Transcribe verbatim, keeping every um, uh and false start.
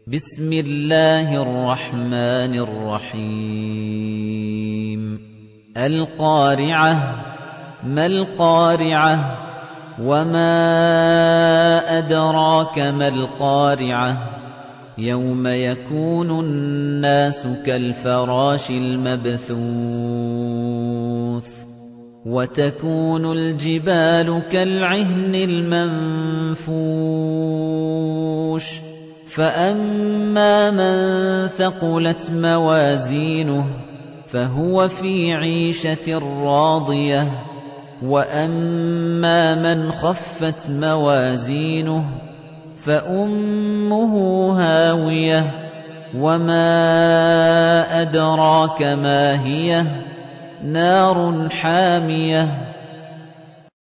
بِسْمِ اللَّهِ الرَّحْمَنِ الرَّحِيمِ الْقَارِعَةُ مَا الْقَارِعَةُ وَمَا أَدْرَاكَ مَا الْقَارِعَةُ يَوْمَ يَكُونُ النَّاسُ كَالْفَرَاشِ الْمَبْثُوثِ وَتَكُونُ الْجِبَالُ كَالْعِهْنِ الْمَنفُوشِ فَأَمَّا مَن ثَقُلَتْ مَوَازِينُهُ فَهُوَ فِي عِيشَةٍ رَّاضِيَةٍ وَأَمَّا مَنْ خَفَّتْ مَوَازِينُهُ فَأُمُّهُ هَاوِيَةٌ وَمَا أَدْرَاكَ مَا هِيَهْ نَارٌ حَامِيَةٌ